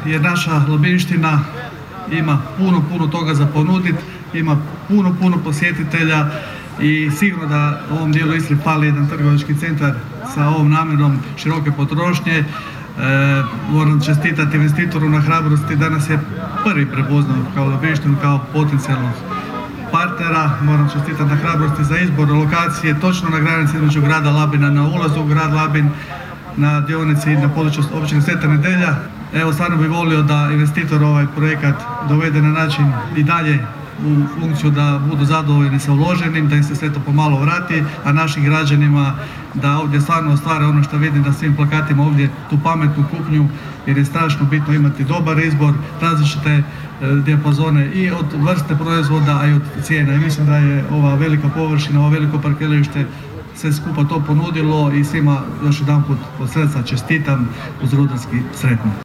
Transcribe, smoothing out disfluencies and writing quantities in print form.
jer naša Labinština ima puno toga za ponuditi, ima puno posjetitelja i sigurno da u ovom dijelu Istre fali jedan trgovački centar sa ovom namjerom široke potrošnje. Moram čestitati investitoru na hrabrosti, danas je prvi prepoznao kao Labinštinu kao potencijalnog partnera. Moram čestitati na hrabrosti za izbor lokacije točno na granici između grada Labina, na ulazu u grad Labin, na dionici na području općine Sveta Nedelja. Evo, stvarno bih volio da investitor ovaj projekat dovede na način i dalje u funkciju da budu zadovoljni sa uloženim, da im se sve to pomalo vrati, a našim građanima da ovdje stvarno ostvare ono što vidim na svim plakatima ovdje, tu pametnu kupnju, jer je strašno bitno imati dobar izbor, različite dijapazone i od vrste proizvoda, a i od cijena. I mislim da je ova velika površina, ovo veliko parkiralište sve skupa to ponudilo i svima još jedanput od srca čestitam, uz rudarski sretno.